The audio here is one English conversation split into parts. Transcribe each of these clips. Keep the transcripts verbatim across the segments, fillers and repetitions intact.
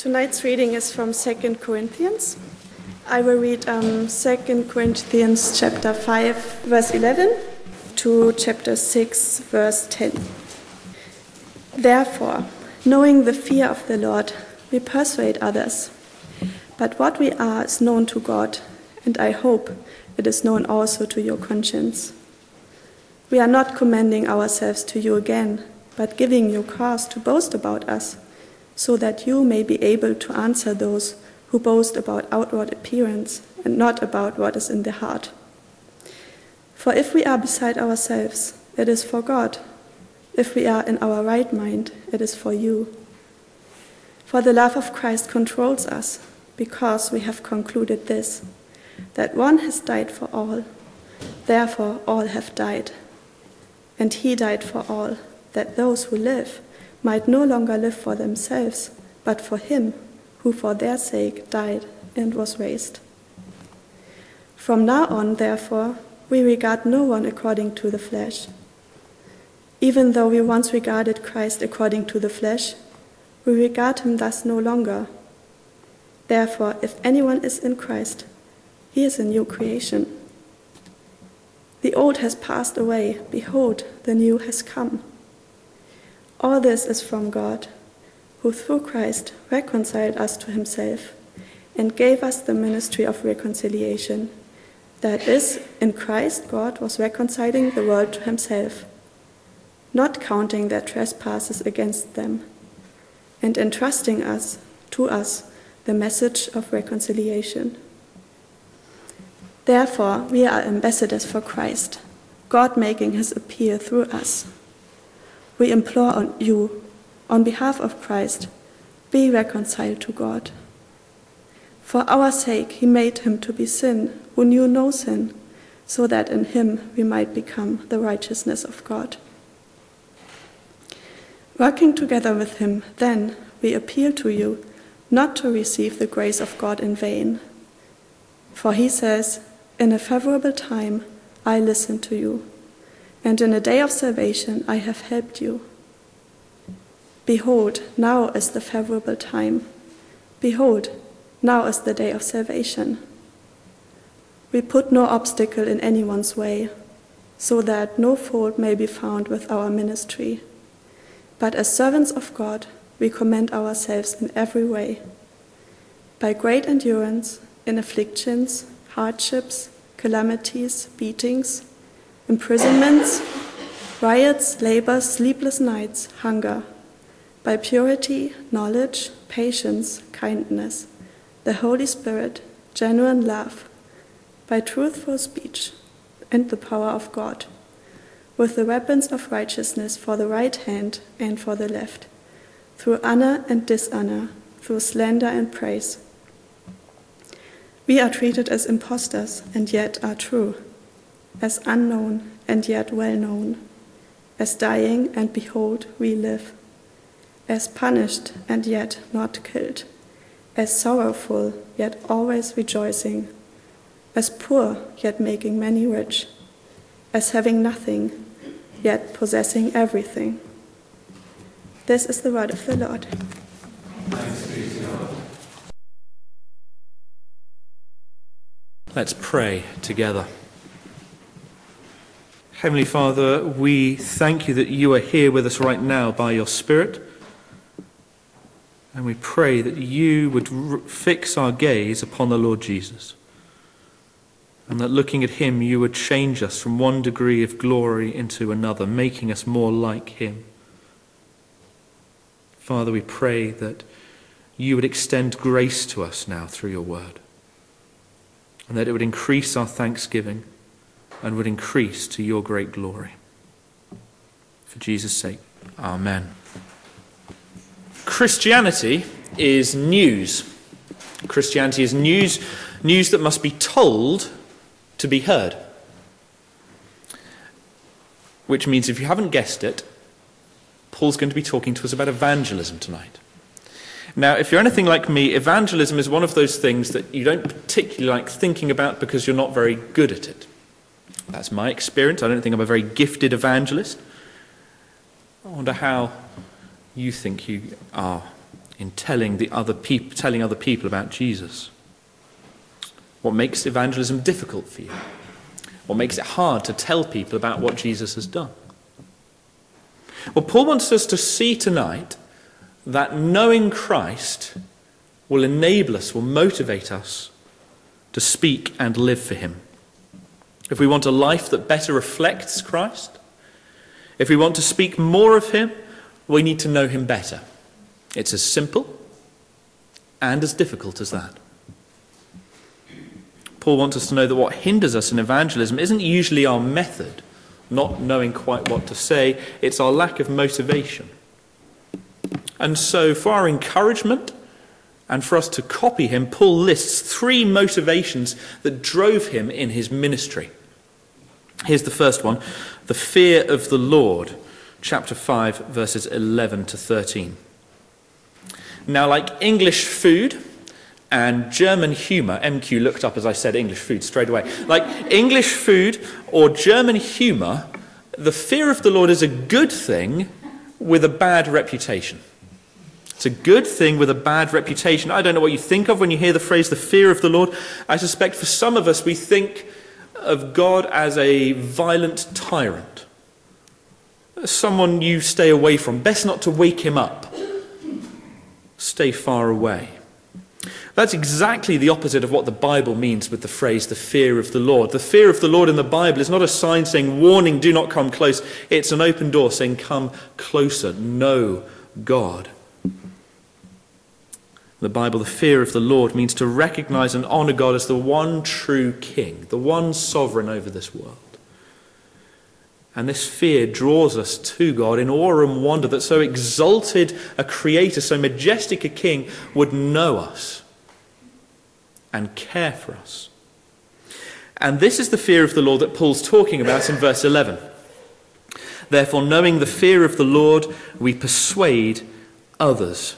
Tonight's reading is from Second Corinthians. I will read um, Second Corinthians chapter five, verse eleven to chapter six, verse ten. Therefore, knowing the fear of the Lord, we persuade others. But what we are is known to God, and I hope it is known also to your conscience. We are not commending ourselves to you again, but giving you cause to boast about us, so that you may be able to answer those who boast about outward appearance and not about what is in the heart. For if we are beside ourselves, it is for God. If we are in our right mind, it is for you. For the love of Christ controls us, because we have concluded this, that one has died for all, therefore all have died. And he died for all, that those who live might no longer live for themselves, but for him who for their sake died and was raised. From now on, therefore, we regard no one according to the flesh. Even though we once regarded Christ according to the flesh, we regard him thus no longer. Therefore, if anyone is in Christ, he is a new creation. The old has passed away, behold, the new has come. All this is from God, who through Christ reconciled us to himself and gave us the ministry of reconciliation. That is, in Christ God was reconciling the world to himself, not counting their trespasses against them, and entrusting us to us the message of reconciliation. Therefore, we are ambassadors for Christ, God making his appeal through us. We implore on you, on behalf of Christ, be reconciled to God. For our sake he made him to be sin, who knew no sin, so that in him we might become the righteousness of God. Working together with him, then, we appeal to you not to receive the grace of God in vain. For he says, in a favorable time I listened to you, and in a day of salvation I have helped you. Behold, now is the favorable time. Behold, now is the day of salvation. We put no obstacle in anyone's way, so that no fault may be found with our ministry. But as servants of God, we commend ourselves in every way, by great endurance, in afflictions, hardships, calamities, beatings, imprisonments, riots, labors, sleepless nights, hunger, by purity, knowledge, patience, kindness, the Holy Spirit, genuine love, by truthful speech, and the power of God, with the weapons of righteousness for the right hand and for the left, through honor and dishonor, through slander and praise. We are treated as impostors and yet are true, as unknown and yet well known, as dying and behold we live, as punished and yet not killed, as sorrowful yet always rejoicing, as poor yet making many rich, as having nothing yet possessing everything. This is the word of the Lord. Thanks be to God. Let's pray together. Heavenly Father, we thank you that you are here with us right now by your Spirit. And we pray that you would r- fix our gaze upon the Lord Jesus. And that looking at him, you would change us from one degree of glory into another, making us more like him. Father, we pray that you would extend grace to us now through your word. And that it would increase our thanksgiving and would increase to your great glory. For Jesus' sake, amen. Christianity is news. Christianity is news, news that must be told to be heard. Which means, if you haven't guessed it, Paul's going to be talking to us about evangelism tonight. Now, if you're anything like me, evangelism is one of those things that you don't particularly like thinking about because you're not very good at it. That's my experience. I don't think I'm a very gifted evangelist. I wonder how you think you are in telling the other peop- telling other people about Jesus? What makes evangelism difficult for you? What makes it hard to tell people about what Jesus has done? Well, Paul wants us to see tonight that knowing Christ will enable us, will motivate us to speak and live for him. If we want a life that better reflects Christ, if we want to speak more of him, we need to know him better. It's as simple and as difficult as that. Paul wants us to know that what hinders us in evangelism isn't usually our method, not knowing quite what to say, it's our lack of motivation. And so for our encouragement and for us to copy him, Paul lists three motivations that drove him in his ministry. Here's the first one, the fear of the Lord, chapter five, verses eleven to thirteen. Now, like English food and German humour, M Q looked up as I said English food straight away. Like English food or German humour, the fear of the Lord is a good thing with a bad reputation. It's a good thing with a bad reputation. I don't know what you think of when you hear the phrase, the fear of the Lord. I suspect for some of us we think of God as a violent tyrant. Someone you stay away from. Best not to wake him up. Stay far away. That's exactly the opposite of what the Bible means with the phrase, the fear of the Lord. The fear of the Lord in the Bible is not a sign saying, warning, do not come close. It's an open door saying, come closer, know God. The Bible, the fear of the Lord means to recognize and honor God as the one true king, the one sovereign over this world. And this fear draws us to God in awe and wonder that so exalted a creator, so majestic a king would know us and care for us. And this is the fear of the Lord that Paul's talking about in verse eleven. Therefore, knowing the fear of the Lord, we persuade others.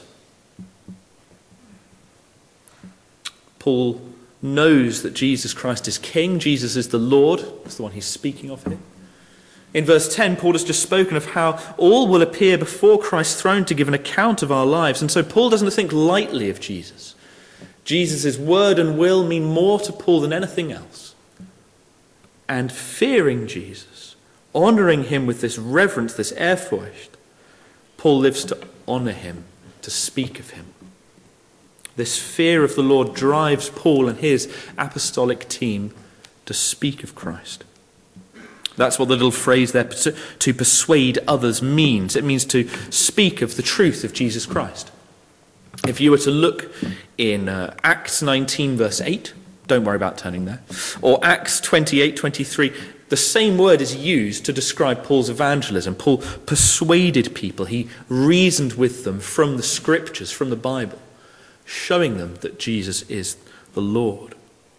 Paul knows that Jesus Christ is king. Jesus is the Lord. That's the one he's speaking of here. In verse ten, Paul has just spoken of how all will appear before Christ's throne to give an account of our lives. And so Paul doesn't think lightly of Jesus. Jesus' word and will mean more to Paul than anything else. And fearing Jesus, honouring him with this reverence, this ehrfurcht, Paul lives to honour him, to speak of him. This fear of the Lord drives Paul and his apostolic team to speak of Christ. That's what the little phrase there, to persuade others, means. It means to speak of the truth of Jesus Christ. If you were to look in uh, Acts nineteen, verse eight, don't worry about turning there, or Acts twenty-eight, twenty-three, the same word is used to describe Paul's evangelism. Paul persuaded people. He reasoned with them from the scriptures, from the Bible, showing them that Jesus is the Lord.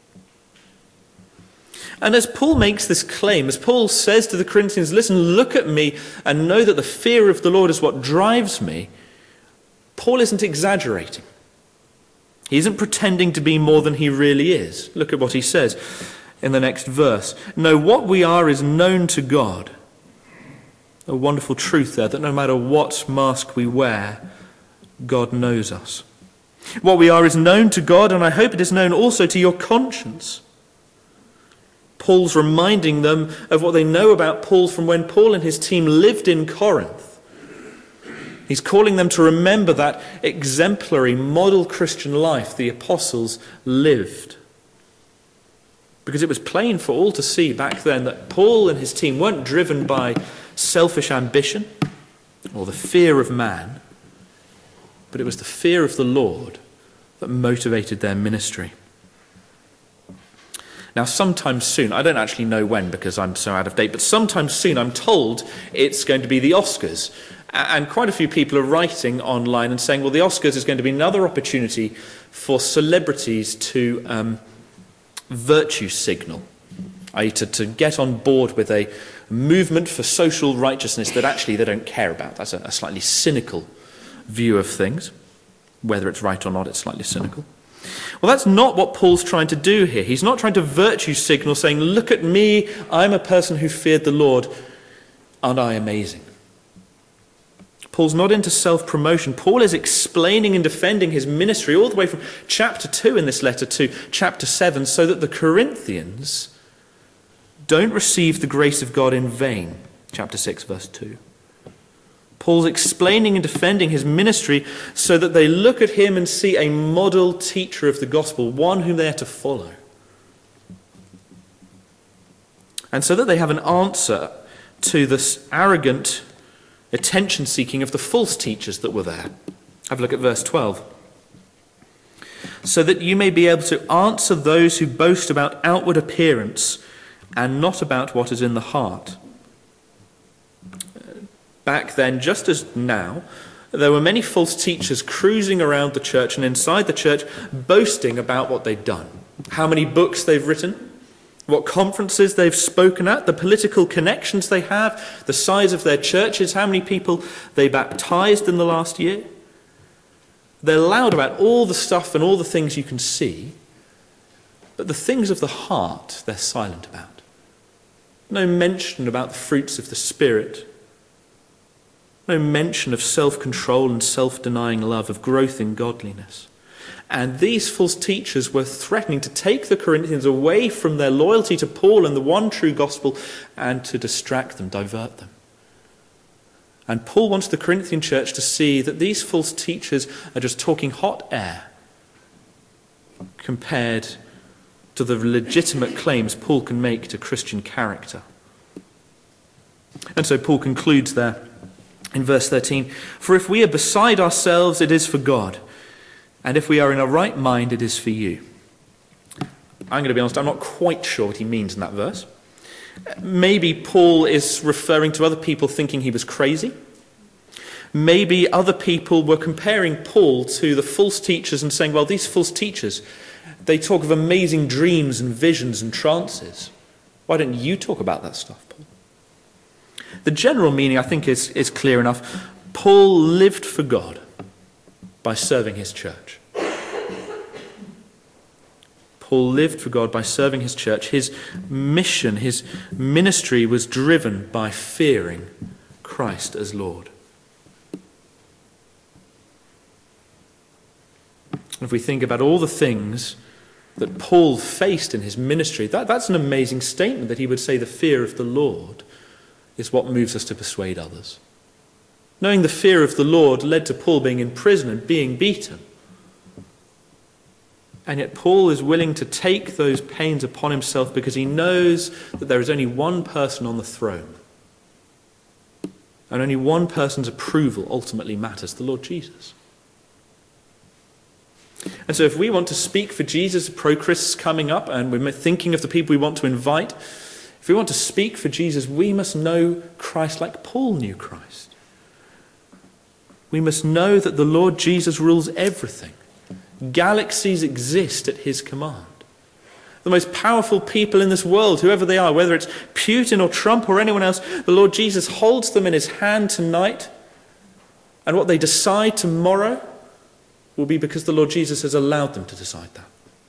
And as Paul makes this claim, as Paul says to the Corinthians, listen, look at me and know that the fear of the Lord is what drives me, Paul isn't exaggerating. He isn't pretending to be more than he really is. Look at what he says in the next verse. No, what we are is known to God. A wonderful truth there, that no matter what mask we wear, God knows us. What we are is known to God, and I hope it is known also to your conscience. Paul's reminding them of what they know about Paul from when Paul and his team lived in Corinth. He's calling them to remember that exemplary model Christian life the apostles lived. Because it was plain for all to see back then that Paul and his team weren't driven by selfish ambition or the fear of man, but it was the fear of the Lord that motivated their ministry. Now, sometime soon, I don't actually know when because I'm so out of date, but sometime soon I'm told it's going to be the Oscars. And quite a few people are writing online and saying, well, the Oscars is going to be another opportunity for celebrities to um, virtue signal, that is to, to get on board with a movement for social righteousness that actually they don't care about. That's a, a slightly cynical view of things. Whether it's right or not, it's slightly cynical. Well, that's not what Paul's trying to do here. He's not trying to virtue signal saying, look at me, I'm a person who feared the Lord, aren't I amazing? Paul's not into self-promotion. Paul is explaining and defending his ministry all the way from chapter two in this letter to chapter seven, so that the Corinthians don't receive the grace of God in vain. Chapter six, verse two. Paul's explaining and defending his ministry so that they look at him and see a model teacher of the gospel, one whom they are to follow. And so that they have an answer to this arrogant attention-seeking of the false teachers that were there. Have a look at verse twelve. So that you may be able to answer those who boast about outward appearance and not about what is in the heart. Back then, just as now, there were many false teachers cruising around the church and inside the church boasting about what they'd done. How many books they've written, what conferences they've spoken at, the political connections they have, the size of their churches, how many people they baptized in the last year. They're loud about all the stuff and all the things you can see, but the things of the heart they're silent about. No mention about the fruits of the Spirit. No mention of self-control and self-denying love, of growth in godliness. And these false teachers were threatening to take the Corinthians away from their loyalty to Paul and the one true gospel and to distract them, divert them. And Paul wants the Corinthian church to see that these false teachers are just talking hot air compared to the legitimate claims Paul can make to Christian character. And so Paul concludes there in verse thirteen, for if we are beside ourselves, it is for God. And if we are in a right mind, it is for you. I'm going to be honest, I'm not quite sure what he means in that verse. Maybe Paul is referring to other people thinking he was crazy. Maybe other people were comparing Paul to the false teachers and saying, well, these false teachers, they talk of amazing dreams and visions and trances. Why don't you talk about that stuff, Paul? The general meaning, I think, is, is clear enough. Paul lived for God by serving his church. Paul lived for God by serving his church. His mission, his ministry was driven by fearing Christ as Lord. If we think about all the things that Paul faced in his ministry, that, that's an amazing statement that he would say the fear of the Lord is what moves us to persuade others. Knowing the fear of the Lord led to Paul being in prison and being beaten. And yet Paul is willing to take those pains upon himself because he knows that there is only one person on the throne. And only one person's approval ultimately matters, the Lord Jesus. And so if we want to speak for Jesus, Pro-Christ's coming up, and we're thinking of the people we want to invite, if we want to speak for Jesus, we must know Christ like Paul knew Christ. We must know that the Lord Jesus rules everything. Galaxies exist at his command. The most powerful people in this world, whoever they are, whether it's Putin or Trump or anyone else, the Lord Jesus holds them in his hand tonight. And what they decide tomorrow will be because the Lord Jesus has allowed them to decide that.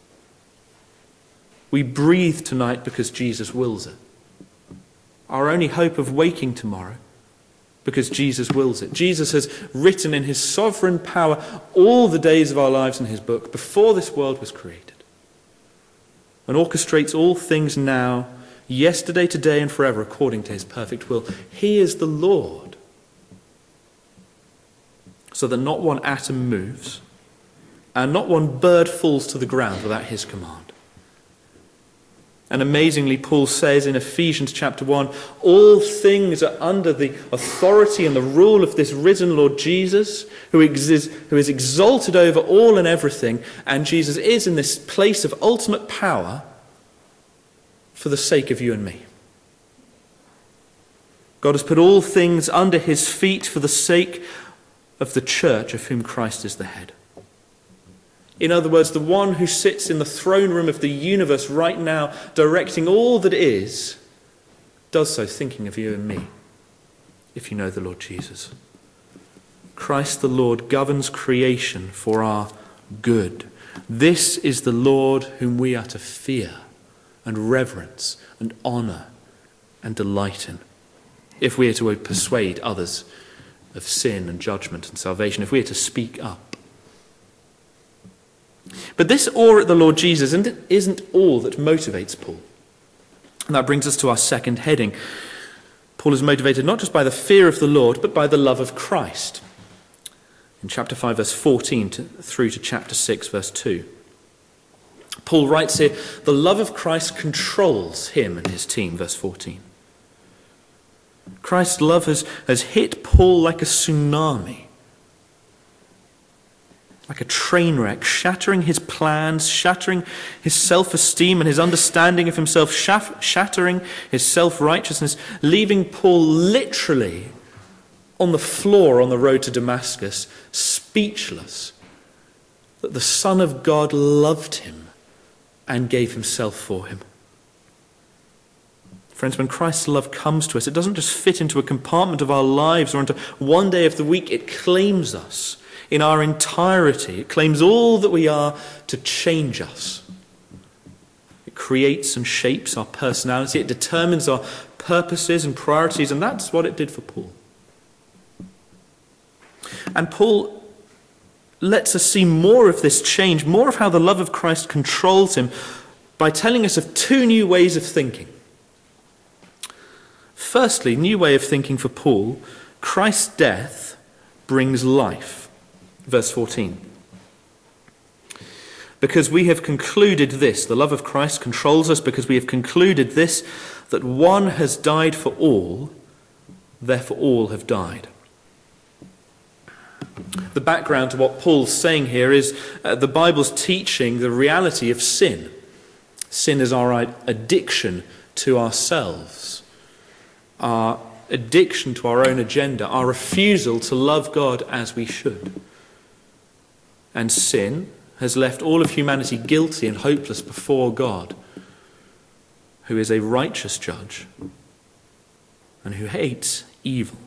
We breathe tonight because Jesus wills it. Our only hope of waking tomorrow because Jesus wills it. Jesus has written in his sovereign power all the days of our lives in his book before this world was created, and orchestrates all things now, yesterday, today, and forever according to his perfect will. He is the Lord, so that not one atom moves and not one bird falls to the ground without his command. And amazingly, Paul says in Ephesians chapter one, all things are under the authority and the rule of this risen Lord Jesus, who is, who is exalted over all and everything. And Jesus is in this place of ultimate power for the sake of you and me. God has put all things under his feet for the sake of the church of whom Christ is the head. In other words, the one who sits in the throne room of the universe right now, directing all that is, does so thinking of you and me, if you know the Lord Jesus. Christ the Lord governs creation for our good. This is the Lord whom we are to fear and reverence and honour and delight in, if we are to persuade others of sin and judgment and salvation, if we are to speak up. But this awe at the Lord Jesus isn't all that motivates Paul. And that brings us to our second heading. Paul is motivated not just by the fear of the Lord, but by the love of Christ. In chapter five, verse fourteen, to, through to chapter six, verse two. Paul writes here, the love of Christ controls him and his team, verse fourteen. Christ's love has, has hit Paul like a tsunami, like a train wreck, shattering his plans, shattering his self-esteem and his understanding of himself, shattering his self-righteousness, leaving Paul literally on the floor on the road to Damascus, speechless that the Son of God loved him and gave himself for him. Friends, when Christ's love comes to us, it doesn't just fit into a compartment of our lives or into one day of the week. It claims us in our entirety. It claims all that we are to change us. It creates and shapes our personality. It determines our purposes and priorities, and that's what it did for Paul. And Paul lets us see more of this change, more of how the love of Christ controls him, by telling us of two new ways of thinking. Firstly, new way of thinking for Paul, Christ's death brings life. Verse fourteen. Because we have concluded this, the love of Christ controls us because we have concluded this, that one has died for all, therefore all have died. The background to what Paul's saying here is uh, the Bible's teaching the reality of sin. Sin is our addiction to ourselves, our addiction to our own agenda, our refusal to love God as we should. And sin has left all of humanity guilty and hopeless before God, who is a righteous judge and who hates evil.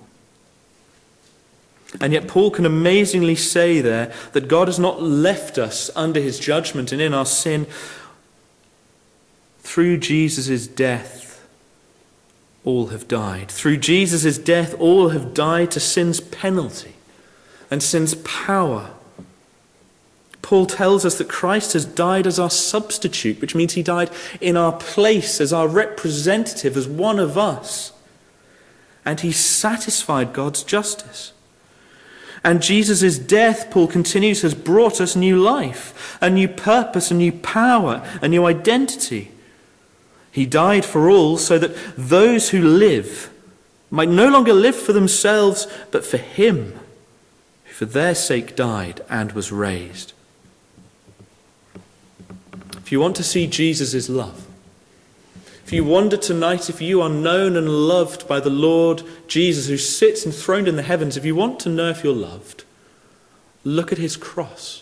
And yet Paul can amazingly say there that God has not left us under his judgment and in our sin. Through Jesus' death, all have died. Through Jesus' death, all have died to sin's penalty and sin's power. Paul tells us that Christ has died as our substitute, which means he died in our place, as our representative, as one of us. And he satisfied God's justice. And Jesus' death, Paul continues, has brought us new life, a new purpose, a new power, a new identity. He died for all so that those who live might no longer live for themselves, but for him, who for their sake died and was raised. If you want to see Jesus' love, if you wonder tonight if you are known and loved by the Lord Jesus who sits enthroned in the heavens, if you want to know if you're loved, look at his cross.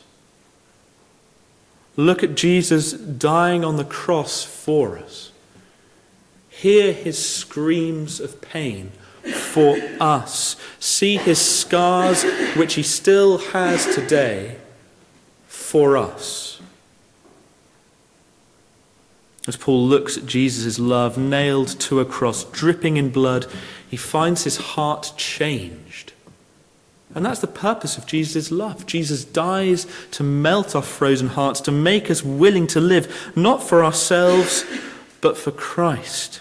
Look at Jesus dying on the cross for us. Hear his screams of pain for us. See his scars, which he still has today, for us. As Paul looks at Jesus' love nailed to a cross, dripping in blood, he finds his heart changed. And that's the purpose of Jesus' love. Jesus dies to melt our frozen hearts, to make us willing to live, not for ourselves, but for Christ.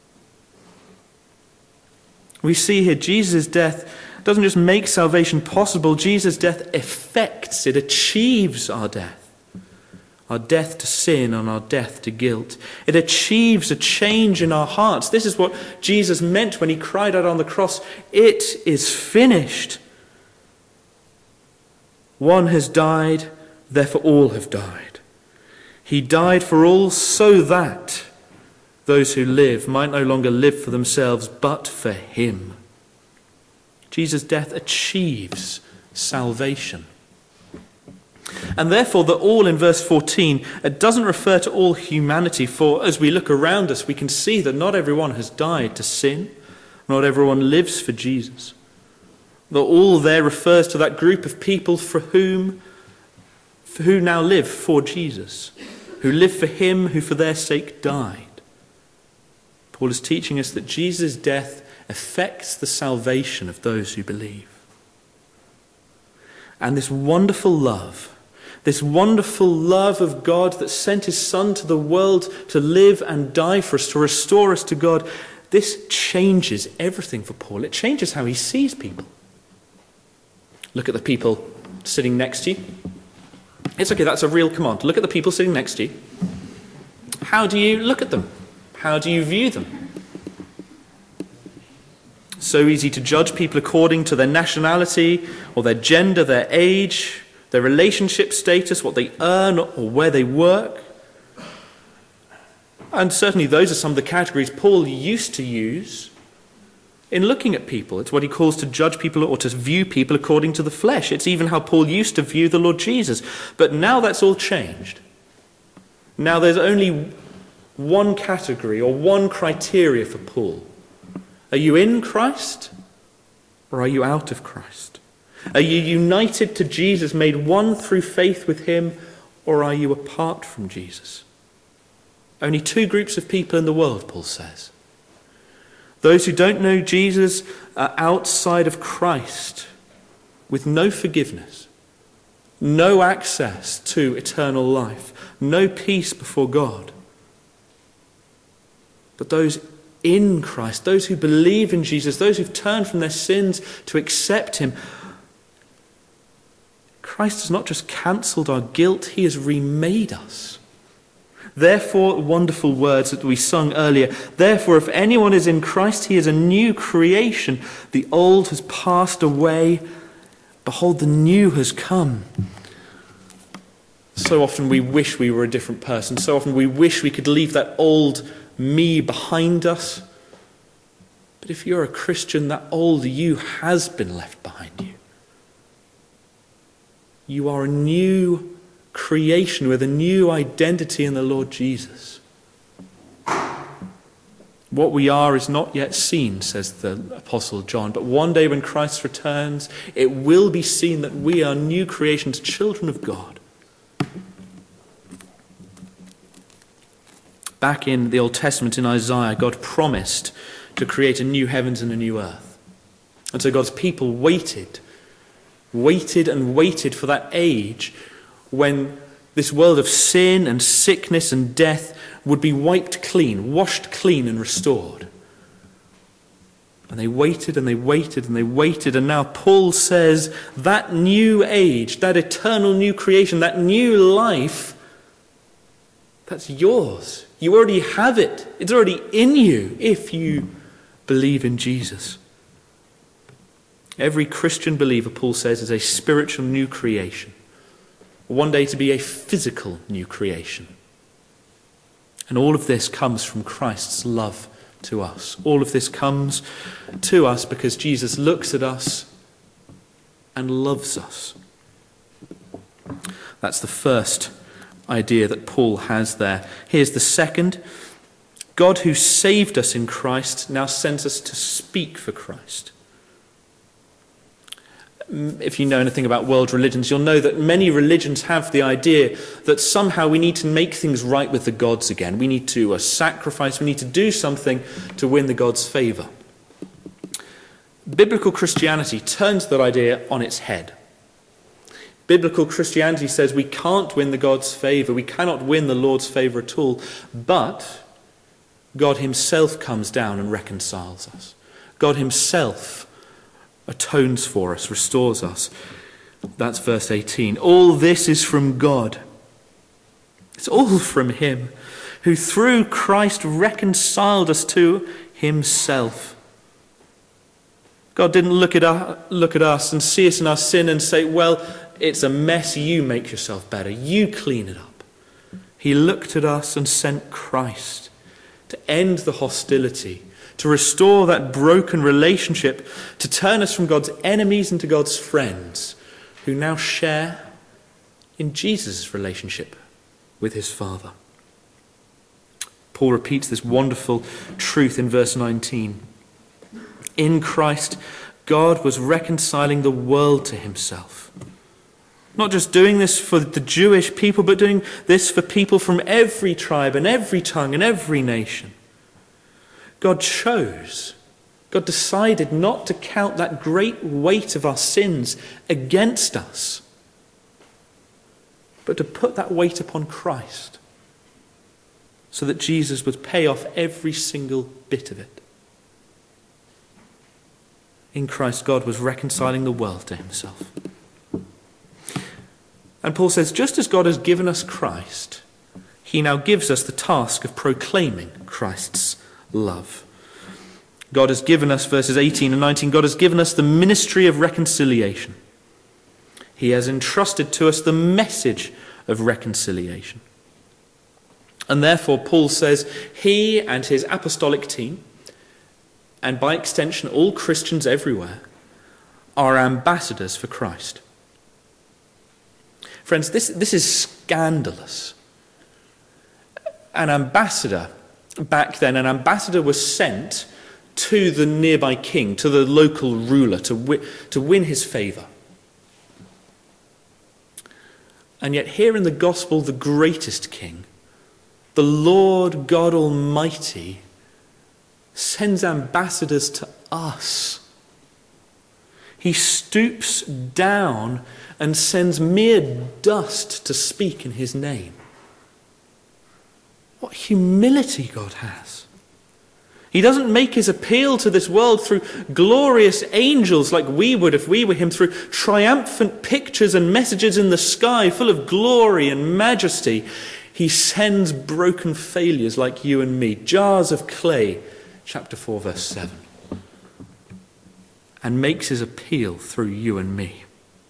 We see here Jesus' death doesn't just make salvation possible, Jesus' death effects, it achieves our death. Our death to sin and our death to guilt. It achieves a change in our hearts. This is what Jesus meant when he cried out on the cross, "It is finished." One has died, therefore all have died. He died for all so that those who live might no longer live for themselves, but for him. Jesus' death achieves salvation. And therefore, the all in verse fourteen, it doesn't refer to all humanity, for as we look around us, we can see that not everyone has died to sin. Not everyone lives for Jesus. The all there refers to that group of people for whom, for who now live for Jesus, who live for him who for their sake died. Paul is teaching us that Jesus' death affects the salvation of those who believe. And this wonderful love, this wonderful love of God that sent his Son to the world to live and die for us, to restore us to God, this changes everything for Paul. It changes how he sees people. Look at the people sitting next to you. It's okay, that's a real command. Look at the people sitting next to you. How do you look at them? How do you view them? So easy to judge people according to their nationality or their gender, their age, their relationship status, what they earn or where they work. And certainly those are some of the categories Paul used to use in looking at people. It's what he calls to judge people or to view people according to the flesh. It's even how Paul used to view the Lord Jesus. But now that's all changed. Now there's only one category or one criteria for Paul. Are you in Christ or are you out of Christ? Are you united to Jesus, made one through faith with him, or are you apart from Jesus? Only two groups of people in the world, Paul says. Those who don't know Jesus are outside of Christ with no forgiveness, no access to eternal life, no peace before God. But those in Christ, those who believe in Jesus, those who've turned from their sins to accept him, Christ has not just cancelled our guilt, he has remade us. Therefore, wonderful words that we sung earlier, therefore if anyone is in Christ, he is a new creation. The old has passed away. Behold, the new has come. So often we wish we were a different person. So often we wish we could leave that old me behind us. But if you're a Christian, that old you has been left behind you. You are a new creation with a new identity in the Lord Jesus. What we are is not yet seen, says the Apostle John, but one day when Christ returns, it will be seen that we are new creations, children of God. Back in the Old Testament in Isaiah, God promised to create a new heavens and a new earth. And so God's people waited, waited and waited for that age when this world of sin and sickness and death would be wiped clean, washed clean and restored. And they waited and they waited and they waited. And now Paul says that new age, that eternal new creation, that new life, that's yours. You already have it. It's already in you if you believe in Jesus. Every Christian believer, Paul says, is a spiritual new creation. One day to be a physical new creation. And all of this comes from Christ's love to us. All of this comes to us because Jesus looks at us and loves us. That's the first idea that Paul has there. Here's the second. God, who saved us in Christ, now sends us to speak for Christ. If you know anything about world religions, you'll know that many religions have the idea that somehow we need to make things right with the gods again. We need to uh, sacrifice, we need to do something to win the gods' favour. Biblical Christianity turns that idea on its head. Biblical Christianity says we can't win the God's favour, we cannot win the Lord's favour at all, but God himself comes down and reconciles us. God himself atones for us, restores us. That's verse eighteen. All this is from God. It's all from him, who through Christ reconciled us to himself. God didn't look at, our, look at us and see us in our sin and say, well, it's a mess, you make yourself better, you clean it up. He looked at us and sent Christ to end the hostility, to restore that broken relationship, to turn us from God's enemies into God's friends, who now share in Jesus' relationship with his Father. Paul repeats this wonderful truth in verse nineteen. In Christ, God was reconciling the world to himself. Not just doing this for the Jewish people, but doing this for people from every tribe and every tongue and every nation. God chose God decided not to count that great weight of our sins against us, but to put that weight upon Christ, so that Jesus would pay off every single bit of it. In Christ, God was reconciling the world to himself. And Paul says, just as God has given us Christ, he now gives us the task of proclaiming Christ's love. God has given us, verses eighteen and nineteen, God has given us the ministry of reconciliation. He has entrusted to us the message of reconciliation. And therefore, Paul says, he and his apostolic team, and by extension all Christians everywhere, are ambassadors for Christ. Friends, this, this is scandalous. An ambassador, back then, an ambassador was sent to the nearby king, to the local ruler, to, wi- to win his favour. And yet here in the gospel, the greatest king, the Lord God Almighty, sends ambassadors to us. He stoops down and sends mere dust to speak in his name. What humility God has. He doesn't make his appeal to this world through glorious angels like we would if we were him, through triumphant pictures and messages in the sky full of glory and majesty. He sends broken failures like you and me, jars of clay, chapter four, verse seven, and makes his appeal through you and me.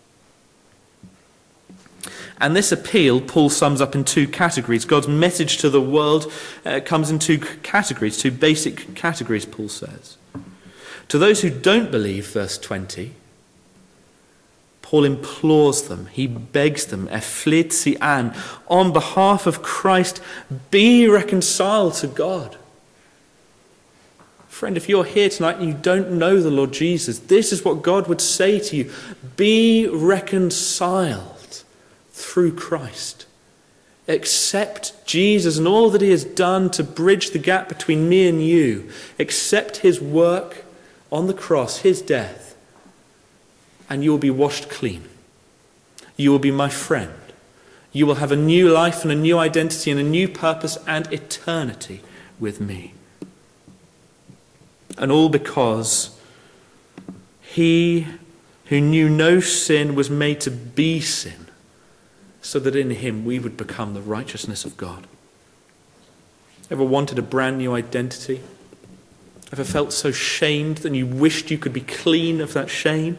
And this appeal, Paul sums up in two categories. God's message to the world uh, comes in two categories, two basic categories, Paul says. To those who don't believe, verse twenty, Paul implores them, he begs them, "Ephlitsi an," on behalf of Christ, be reconciled to God. Friend, if you're here tonight and you don't know the Lord Jesus, this is what God would say to you. Be reconciled through Christ. Accept Jesus and all that he has done to bridge the gap between me and you. Accept his work on the cross, his death, and you will be washed clean. You will be my friend. You will have a new life and a new identity and a new purpose and eternity with me. And all because he who knew no sin was made to be sin, so that in him we would become the righteousness of God. Ever wanted a brand new identity? Ever felt so shamed that you wished you could be clean of that shame?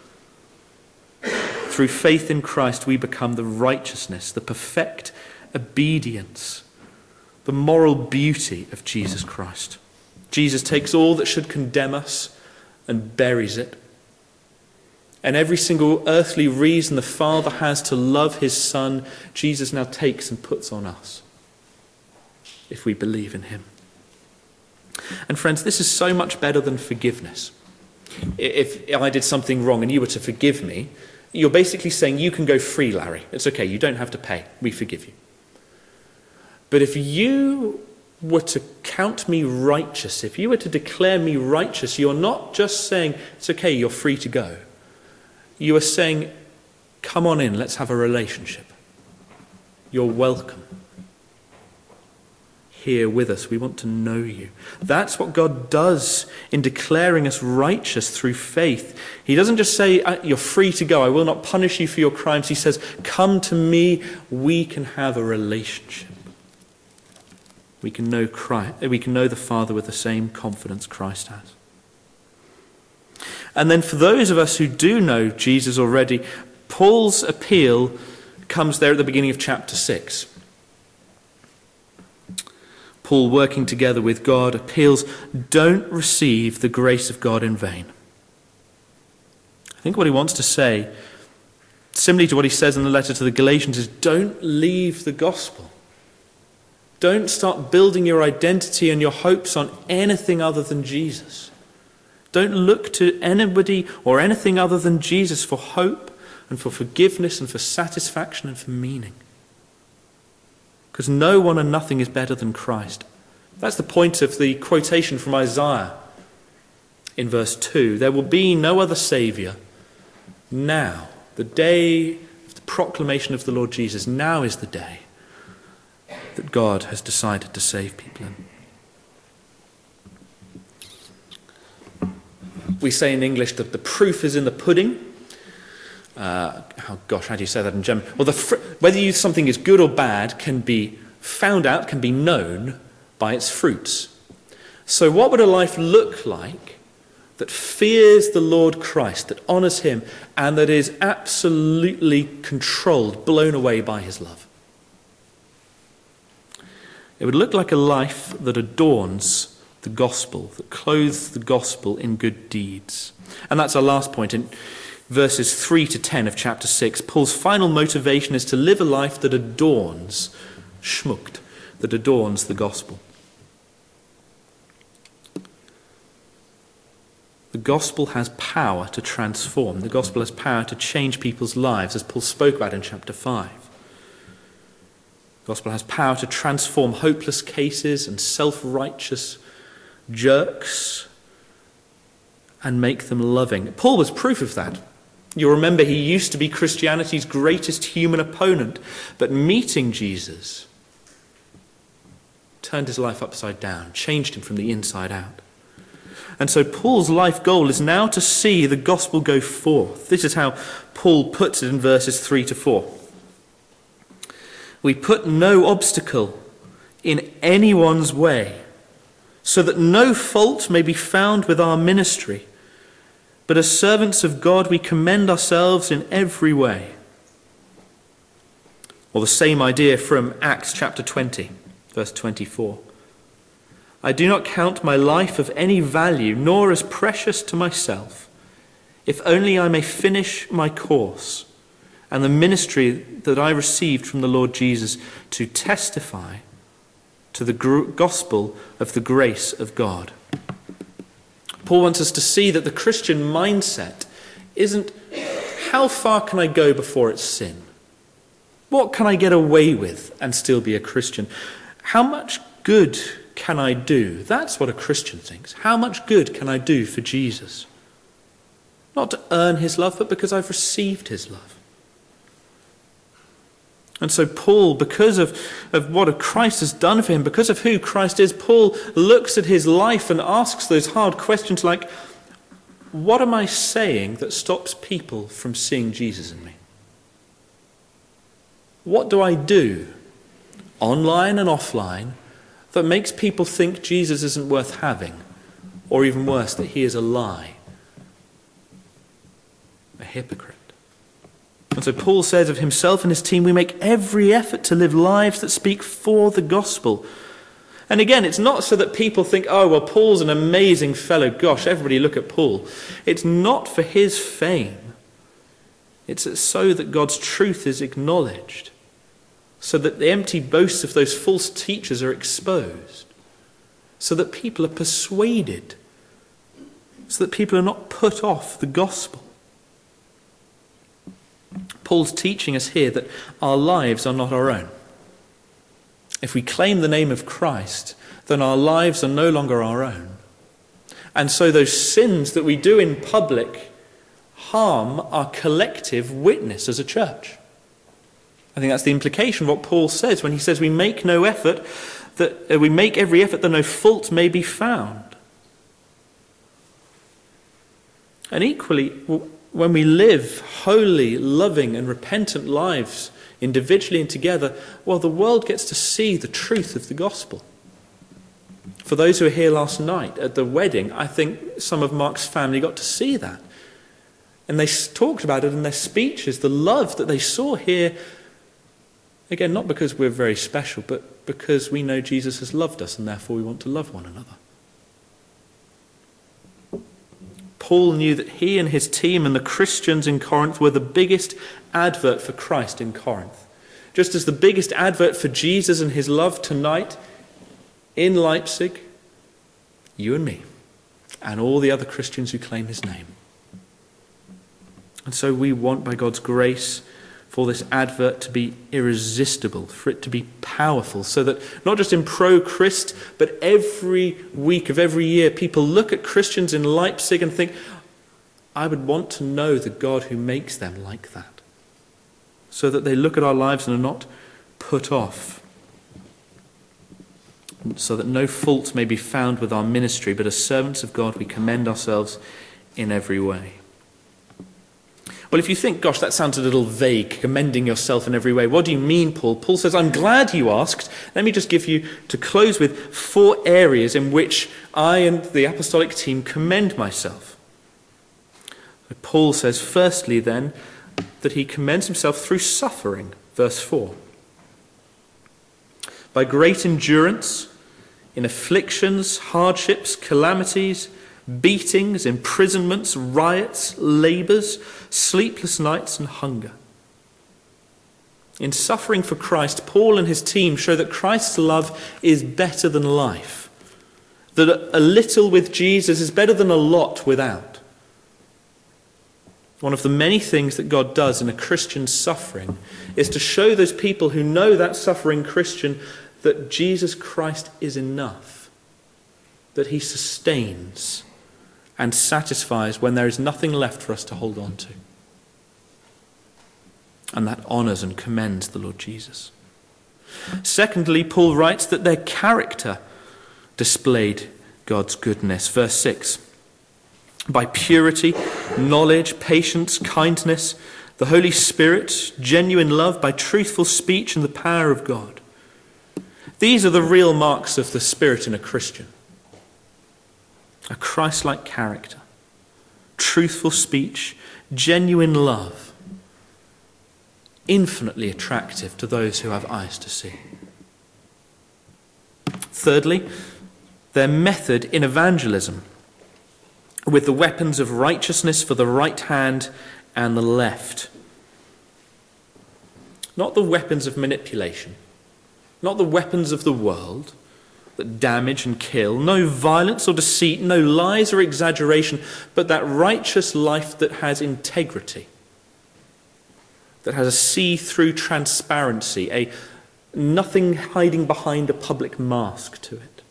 Through faith in Christ, we become the righteousness, the perfect obedience, the moral beauty of Jesus Christ. Jesus takes all that should condemn us and buries it. And every single earthly reason the Father has to love his Son, Jesus now takes and puts on us, if we believe in him. And friends, this is so much better than forgiveness. If I did something wrong and you were to forgive me, you're basically saying you can go free, Larry. It's okay, you don't have to pay. We forgive you. But if you were to count me righteous, if you were to declare me righteous, you're not just saying, it's okay, you're free to go. You are saying, come on in, let's have a relationship. You're welcome. Here with us, we want to know you. That's what God does in declaring us righteous through faith. He doesn't just say, you're free to go, I will not punish you for your crimes. He says, come to me, we can have a relationship. We can know Christ, we can know the Father with the same confidence Christ has. And then for those of us who do know Jesus already, Paul's appeal comes there at the beginning of chapter six. Paul, working together with God, appeals, don't receive the grace of God in vain. I think what he wants to say, similarly to what he says in the letter to the Galatians, is don't leave the gospel. Don't start building your identity and your hopes on anything other than Jesus. Don't look to anybody or anything other than Jesus for hope and for forgiveness and for satisfaction and for meaning. Because no one and nothing is better than Christ. That's the point of the quotation from Isaiah. in verse two, there will be no other Saviour. Now, the day of the proclamation of the Lord Jesus, now is the day that God has decided to save people in. We say in English that the proof is in the pudding. Uh, oh gosh, how do you say that in German? Well, the fr- whether you, something is good or bad can be found out, can be known by its fruits. So what would a life look like that fears the Lord Christ, that honours him, and that is absolutely controlled, blown away by his love? It would look like a life that adorns the gospel, that clothes the gospel in good deeds. And that's our last point. In verses three to ten of chapter six, Paul's final motivation is to live a life that adorns Schmuckt, that adorns the gospel. The gospel has power to transform. The gospel has power to change people's lives, as Paul spoke about in chapter five. The gospel has power to transform hopeless cases and self-righteous jerks and make them loving. Paul was proof of that. You'll remember he used to be Christianity's greatest human opponent, but meeting Jesus turned his life upside down, changed him from the inside out. And so Paul's life goal is now to see the gospel go forth. This is how Paul puts it in verses three to four. We put no obstacle in anyone's way, so that no fault may be found with our ministry. But as servants of God, we commend ourselves in every way. Or the same idea from Acts chapter twenty, verse twenty-four. I do not count my life of any value, nor as precious to myself, if only I may finish my course and the ministry that I received from the Lord Jesus to testify to the gospel of the grace of God. Paul wants us to see that the Christian mindset isn't how far can I go before it's sin? What can I get away with and still be a Christian? How much good can I do? That's what a Christian thinks. How much good can I do for Jesus? Not to earn his love, but because I've received his love. And so Paul, because of, of what Christ has done for him, because of who Christ is, Paul looks at his life and asks those hard questions like, what am I saying that stops people from seeing Jesus in me? What do I do, online and offline, that makes people think Jesus isn't worth having, or even worse, that he is a lie, a hypocrite? And so Paul says of himself and his team, we make every effort to live lives that speak for the gospel. And again, it's not so that people think, oh, well, Paul's an amazing fellow. Gosh, everybody look at Paul. It's not for his fame. It's so that God's truth is acknowledged, so that the empty boasts of those false teachers are exposed, so that people are persuaded, so that people are not put off the gospel. Paul's teaching us here that our lives are not our own. If we claim the name of Christ, then our lives are no longer our own. And so those sins that we do in public harm our collective witness as a church. I think that's the implication of what Paul says when he says we make no effort, that uh, we make every effort that no fault may be found. And equally, when we live holy, loving and repentant lives individually and together, well, the world gets to see the truth of the gospel. For those who were here last night at the wedding, I think some of Mark's family got to see that. And they talked about it in their speeches, the love that they saw here. Again, not because we're very special, but because we know Jesus has loved us and therefore we want to love one another. Paul knew that he and his team and the Christians in Corinth were the biggest advert for Christ in Corinth. Just as the biggest advert for Jesus and his love tonight in Leipzig, you and me, and all the other Christians who claim his name. And so we want, by God's grace, for this advert to be irresistible, for it to be powerful, so that not just in pro-Christ, but every week of every year, people look at Christians in Leipzig and think, I would want to know the God who makes them like that. So that they look at our lives and are not put off. So that no fault may be found with our ministry, but as servants of God we commend ourselves in every way. Well, if you think, gosh, that sounds a little vague, commending yourself in every way. What do you mean, Paul? Paul says, I'm glad you asked. Let me just give you, to close with, four areas in which I and the apostolic team commend myself. Paul says, firstly then, that he commends himself through suffering. Verse four. By great endurance, in afflictions, hardships, calamities, beatings, imprisonments, riots, labours, sleepless nights and hunger. In suffering for Christ, Paul and his team show that Christ's love is better than life. That a little with Jesus is better than a lot without. One of the many things that God does in a Christian's suffering is to show those people who know that suffering Christian that Jesus Christ is enough. That he sustains and satisfies when there is nothing left for us to hold on to. And that honours and commends the Lord Jesus. Secondly, Paul writes that their character displayed God's goodness. Verse six. By purity, knowledge, patience, kindness, the Holy Spirit, genuine love, by truthful speech and the power of God. These are the real marks of the Spirit in a Christian. A Christ-like character, truthful speech, genuine love, infinitely attractive to those who have eyes to see. Thirdly, their method in evangelism, with the weapons of righteousness for the right hand and the left. Not the weapons of manipulation, not the weapons of the world, that damage and kill, no violence or deceit, no lies or exaggeration, but that righteous life that has integrity, that has a see-through transparency, a nothing hiding behind a public mask to it.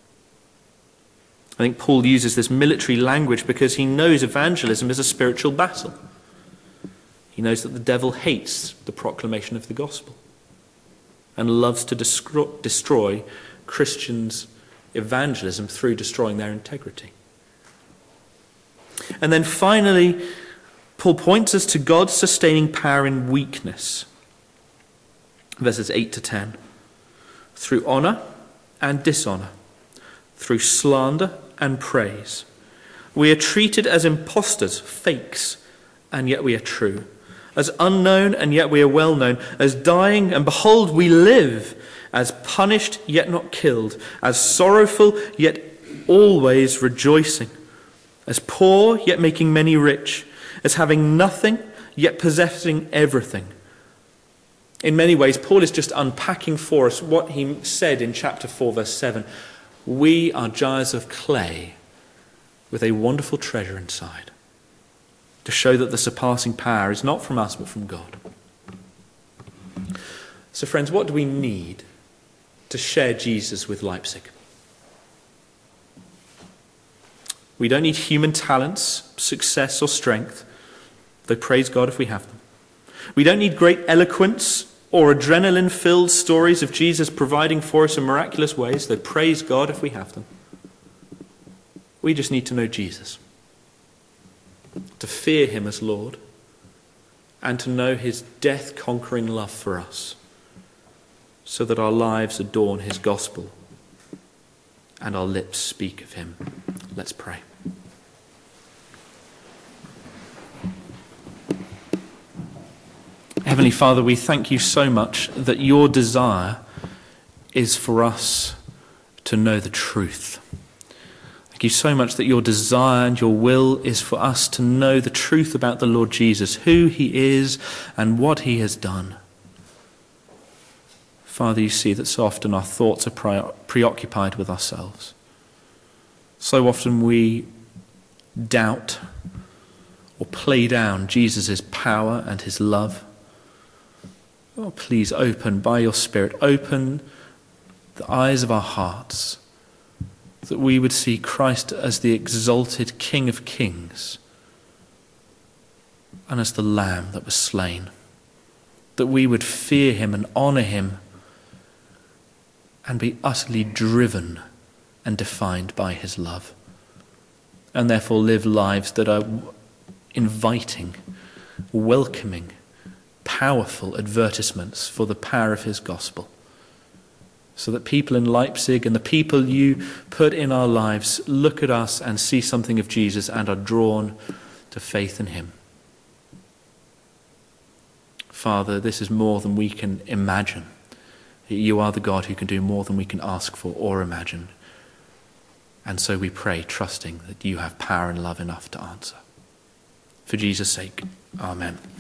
I think Paul uses this military language because he knows evangelism is a spiritual battle. He knows that the devil hates the proclamation of the gospel and loves to destroy Christians' evangelism through destroying their integrity. And then finally, Paul points us to God's sustaining power in weakness. Verses eight to ten. Through honour and dishonour, through slander and praise. We are treated as impostors, fakes, and yet we are true. As unknown, and yet we are well known. As dying, and behold, we live. As punished, yet not killed. As sorrowful, yet always rejoicing. As poor, yet making many rich. As having nothing, yet possessing everything. In many ways, Paul is just unpacking for us what he said in chapter four, verse seven. We are jars of clay with a wonderful treasure inside, to show that the surpassing power is not from us but from God. So friends, what do we need to share Jesus with Leipzig? We don't need human talents, success or strength, though praise God if we have them. We don't need great eloquence or adrenaline-filled stories of Jesus providing for us in miraculous ways, though praise God if we have them. We just need to know Jesus, to fear him as Lord, and to know his death-conquering love for us, so that our lives adorn his gospel and our lips speak of him. Let's pray. Heavenly Father, we thank you so much that your desire is for us to know the truth. Thank you so much that your desire and your will is for us to know the truth about the Lord Jesus, who he is and what he has done. Father, you see that so often our thoughts are preoccupied with ourselves. So often we doubt or play down Jesus' power and his love. Oh, please open by your Spirit, open the eyes of our hearts, that we would see Christ as the exalted King of Kings and as the Lamb that was slain, that we would fear him and honour him and be utterly driven and defined by his love, and therefore live lives that are inviting, welcoming, powerful advertisements for the power of his gospel, so that people in Leipzig and the people you put in our lives look at us and see something of Jesus and are drawn to faith in him. Father, this is more than we can imagine. You are the God who can do more than we can ask for or imagine. And so we pray, trusting that you have power and love enough to answer. For Jesus' sake, amen.